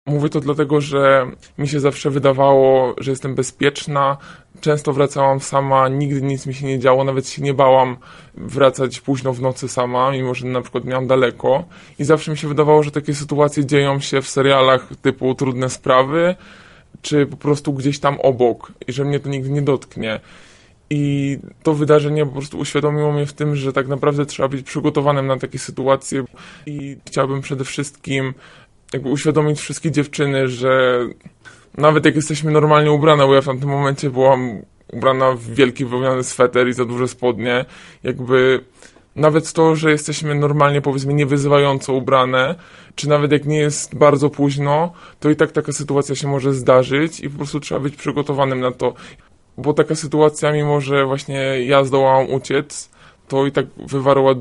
Mówię to dlatego, że mi się zawsze wydawało, że jestem bezpieczna. Często wracałam sama, nigdy nic mi się nie działo, nawet się nie bałam wracać późno w nocy sama, mimo że na przykład miałam daleko. I zawsze mi się wydawało, że takie sytuacje dzieją się w serialach typu Trudne Sprawy, czy po prostu gdzieś tam obok i że mnie to nigdy nie dotknie. I to wydarzenie po prostu uświadomiło mnie w tym, że tak naprawdę trzeba być przygotowanym na takie sytuacje i chciałbym przede wszystkim jakby uświadomić wszystkie dziewczyny, że nawet jak jesteśmy normalnie ubrane, bo ja w tamtym momencie byłam ubrana w wielki wełniany sweter i za duże spodnie, jakby nawet to, że jesteśmy normalnie, powiedzmy, niewyzywająco ubrane, czy nawet jak nie jest bardzo późno, to i tak taka sytuacja się może zdarzyć i po prostu trzeba być przygotowanym na to. Bo taka sytuacja, mimo że właśnie ja zdołałam uciec, to i tak wywarła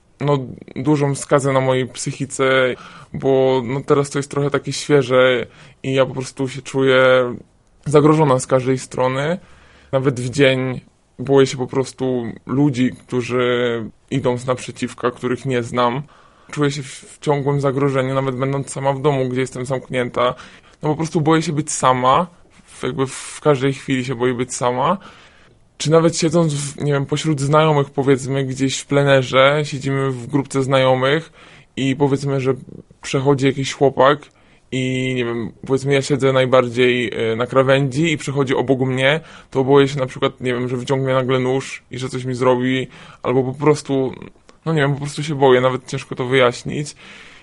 dużą skazę na mojej psychice, bo teraz to jest trochę takie świeże i ja po prostu się czuję zagrożona z każdej strony. Nawet w dzień boję się po prostu ludzi, którzy idą z naprzeciwka, których nie znam. Czuję się w ciągłym zagrożeniu, nawet będąc sama w domu, gdzie jestem zamknięta. Po prostu boję się być sama, jakby w każdej chwili się boję być sama. Czy nawet siedząc, nie wiem, pośród znajomych, powiedzmy, gdzieś w plenerze, siedzimy w grupce znajomych i powiedzmy, że przechodzi jakiś chłopak i nie wiem, powiedzmy ja siedzę najbardziej na krawędzi i przechodzi obok mnie, to boję się na przykład, nie wiem, że wyciągnie nagle nóż i że coś mi zrobi, albo po prostu, nie wiem, po prostu się boję, nawet ciężko to wyjaśnić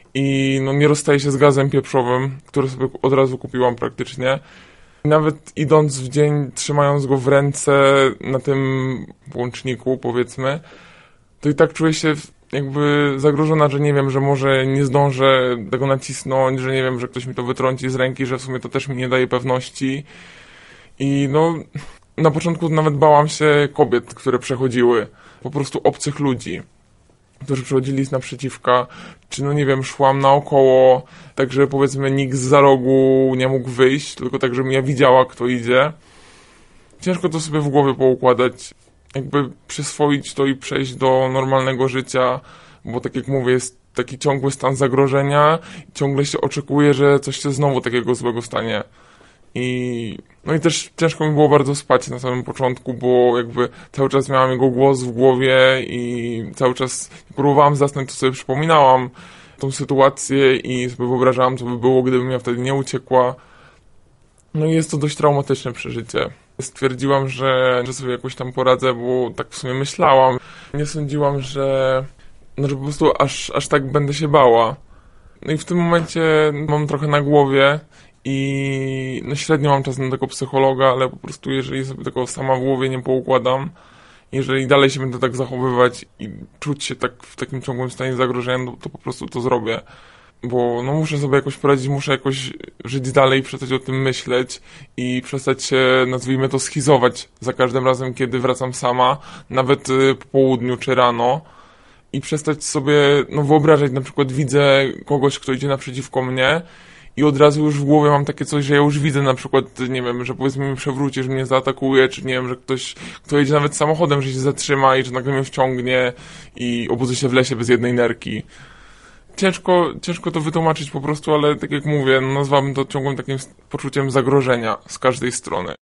i nie rozstaję się z gazem pieprzowym, który sobie od razu kupiłam praktycznie. Nawet idąc w dzień, trzymając go w ręce na tym łączniku, powiedzmy, to i tak czuję się jakby zagrożona, że nie wiem, że może nie zdążę tego nacisnąć, że nie wiem, że ktoś mi to wytrąci z ręki, że w sumie to też mi nie daje pewności. I na początku nawet bałam się kobiet, które przechodziły, po prostu obcych ludzi, którzy przechodzili z naprzeciwka, czy nie wiem, szłam naokoło, tak że powiedzmy nikt zza rogu nie mógł wyjść, tylko tak, żebym ja widziała, kto idzie. Ciężko to sobie w głowie poukładać, jakby przyswoić to i przejść do normalnego życia, bo tak jak mówię, jest taki ciągły stan zagrożenia, ciągle się oczekuje, że coś się znowu takiego złego stanie. I też ciężko mi było bardzo spać na samym początku, bo jakby cały czas miałam jego głos w głowie i cały czas próbowałam zasnąć, to sobie przypominałam tą sytuację i sobie wyobrażałam, co by było, gdybym ja wtedy nie uciekła. I jest to dość traumatyczne przeżycie. Stwierdziłam, że sobie jakoś tam poradzę, bo tak w sumie myślałam. Nie sądziłam, że po prostu aż tak będę się bała. I w tym momencie mam trochę na głowie i średnio mam czas na tego psychologa, ale po prostu jeżeli sobie tego sama w głowie nie poukładam, jeżeli dalej się będę tak zachowywać i czuć się tak w takim ciągłym stanie zagrożenia, to po prostu to zrobię. Bo muszę sobie jakoś poradzić, muszę jakoś żyć dalej, przestać o tym myśleć i przestać się, nazwijmy to, schizować za każdym razem, kiedy wracam sama, nawet po południu czy rano. I przestać sobie wyobrażać, na przykład widzę kogoś, kto idzie naprzeciwko mnie i od razu już w głowie mam takie coś, że ja już widzę na przykład, nie wiem, że powiedzmy mi przewróci, że mnie zaatakuje, czy nie wiem, że ktoś, kto jedzie nawet samochodem, że się zatrzyma i że nagle mnie wciągnie i obudzę się w lesie bez jednej nerki. Ciężko to wytłumaczyć po prostu, ale tak jak mówię, nazwałbym to ciągłym takim poczuciem zagrożenia z każdej strony.